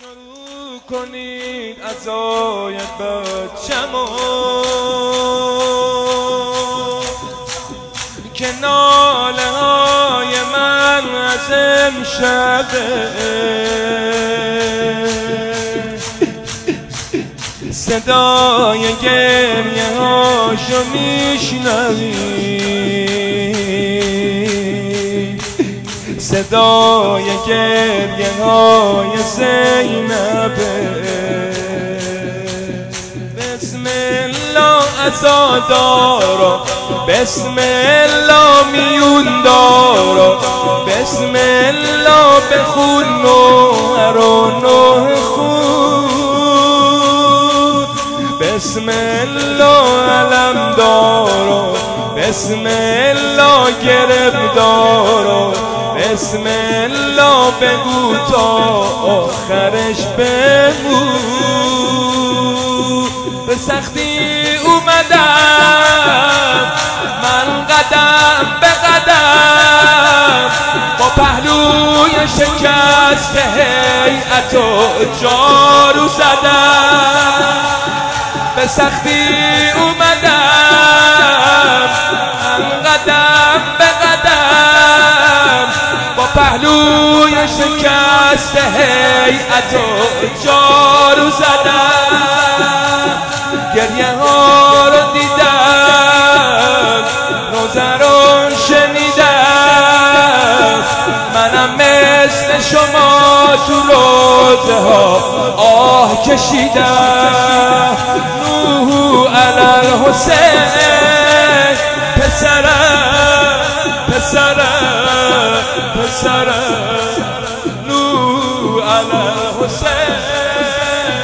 شروع کنید عزای بچه‌مو که ناله های من از امشبه صدای گریه هاشو میشنوی، صدای گریه های زینبه. بسم الله عزادارا، بسم الله میون دارا، بسم الله بخون نوحر و نوح خون، بسم الله علم دارا، بسم الله گرفتارا، بسم الله بگو تا آخرش بگو. به سختی اومدم من قدم به قدم، با پهلوی شکست هیئت و جارو زدم. به سختی اومدم من قدم به قدم، با پهلوی شکست هیئت و جارو زدم. گریه ها رو دیدم، روزه رو شنیدم، منم مثل شما تو روزه ها آه کشیدم. نوح علی الحسین، پسرم پسرم پسرم، نوح علی الحسین،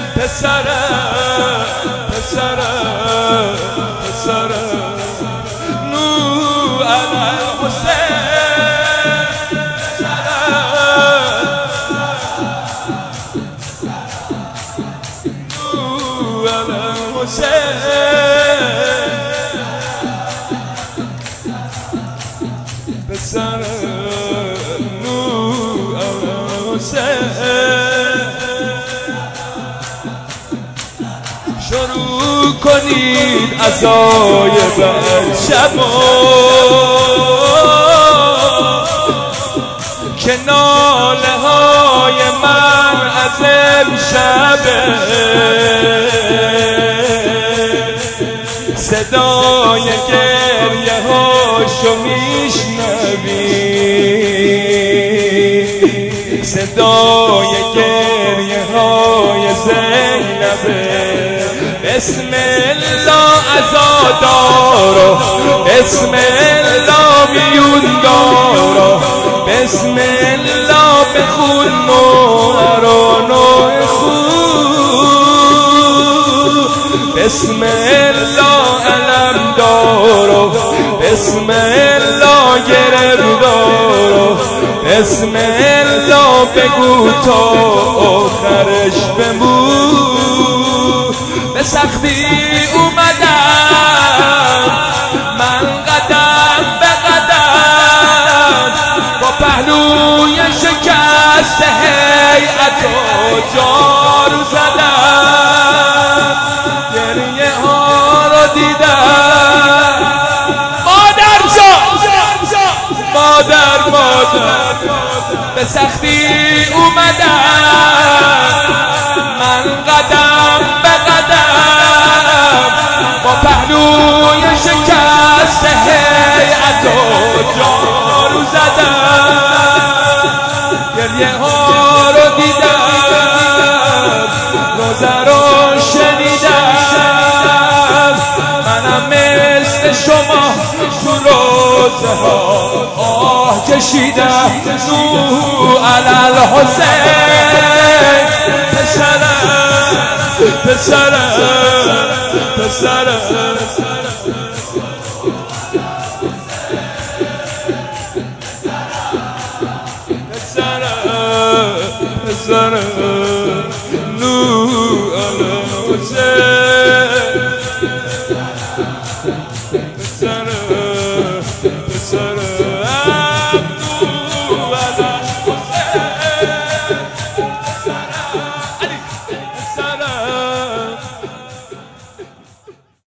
پسرم پسرم پسرم، نوح علی الحسین، پسرم، نوح علی الحسین، پسرم، نوح علی الحسین. شروع کنید عزای بچه‌مو که ناله های من از امشبه صدای گریه هاشو میشنوی، صدای گریه های زینبه. بسم الله عزادارا، بسم الله میون دارا، بسم الله بخون نوحر و نوح خون، بسم الله علم دارا، بسم الله گرفتارا، بسم الله بگو تا آخرش بمون. به سختی اومدم من قدم به قدم، با پهلوی شکست هیئت و جارو زدم. گریه ها رو دیدم، مادر جان مادر مادر. به سختی اومدم من قدم به قدم، با پهلوی شکست هیئت و جارو زدم. گریه ها رو دیدم، روزه رو شنیدم، منم مثل شما تو روزه ها آه کشیدم. نوح علی الحسین، پسرم پسرم پسرم، پسرم پسرم